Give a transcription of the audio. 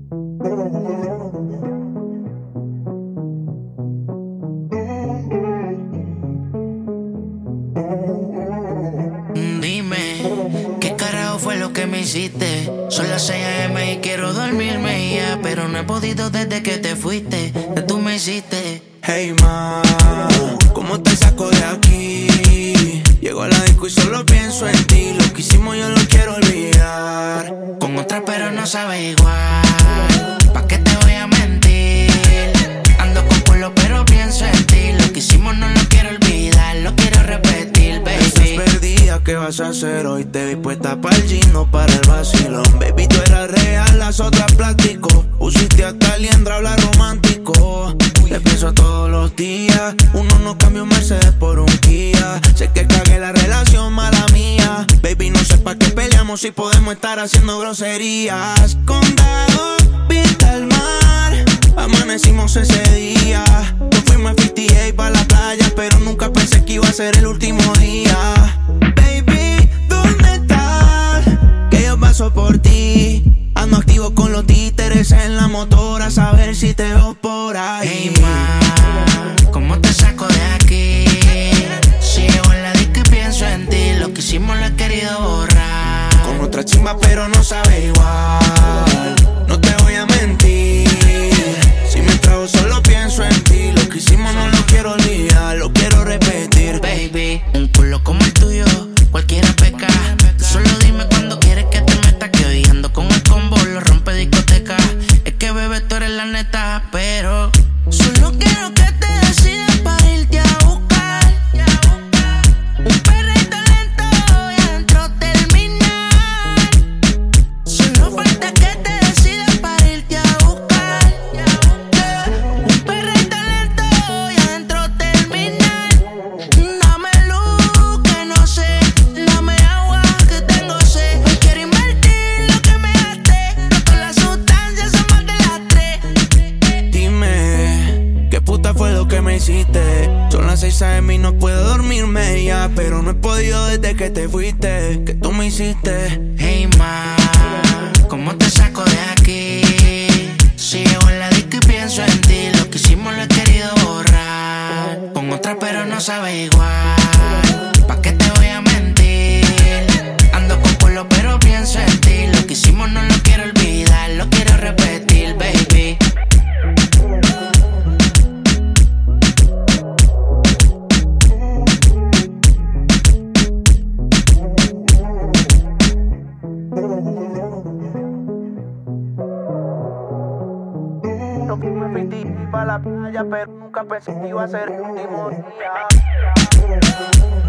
Dime, ¿qué carajo fue lo que me hiciste? Son las 6 AM y quiero dormirme ya, pero no he podido desde que te fuiste. Que tú me hiciste. Hey ma, ¿cómo te saco de aquí? Llego a la disco y solo pienso en ti. Lo que hicimos yo lo quiero olvidar. Con otra pero no sabe igual. ¿Pa' qué te voy a mentir? Ando con culo pero pienso en ti. Lo que hicimos no lo quiero olvidar. Lo quiero repetir, baby. Estás perdida, ¿qué vas a hacer hoy? Te vi puesta para el gino, para el vacilón. Baby, tú eras real, las otras plástico. Pusiste hasta liendra, habla romántico. Te pienso todos los días. Uno no cambia un Mercedes por un Kia. Sé que cagué la relación, mala mía. Baby, no sé pa' qué peleamos si podemos estar haciendo groserías. Condado, vista al mar. Amanecimos ese día. Nos fuimos a 58 pa' la playa, pero nunca pensé que iba a ser el último día. Baby, ¿dónde estás? Que yo paso por ti. Ando activo con los títeres en la motora, a saber si te veo por ahí. Hey ma, ¿cómo te saco de aquí? Si llego en la disco y pienso en ti. Lo que hicimos lo he querido borrar. Con otra chimba pero no sabe igual. No te voy a mentir. Si me trago solo pienso en ti. Lo que hicimos no lo quiero olvidar. Lo quiero repetir. Baby, un culo como el tuyo cualquiera peca. Tú solo dime cuando quieres que te meta. Que hoy ando con el combo, lo rompe discoteca. Es que bebé tú eres la neta, pero solo quiero que te decidas para irte a buscar. Un perrito lento y adentro terminar. Solo falta que te decidas para irte a buscar. Un perrito lento y adentro terminar. Dame luz que no sé, dame agua que tengo sed. Hoy quiero invertir lo que me gasté. No con las sustancias son más que las 3. Dime, ¿qué puta fue lo que me hiciste? Son las 6 AM y no puedo dormirme ya. Pero no he podido desde que te fuiste. ¿Qué tú me hiciste? Hey ma, ¿cómo te saco de aquí? Si llego en la disco y pienso en ti. Lo que hicimos lo he querido borrar. Con otra pero no sabe igual. ¿Pa' qué te voy a mentir? Ando con culo pero pienso en ti. Lo que hicimos no lo quiero olvidar. Lo quiero repetir, baby. No quiero me para la playa, pero nunca pensé que iba a ser el último día.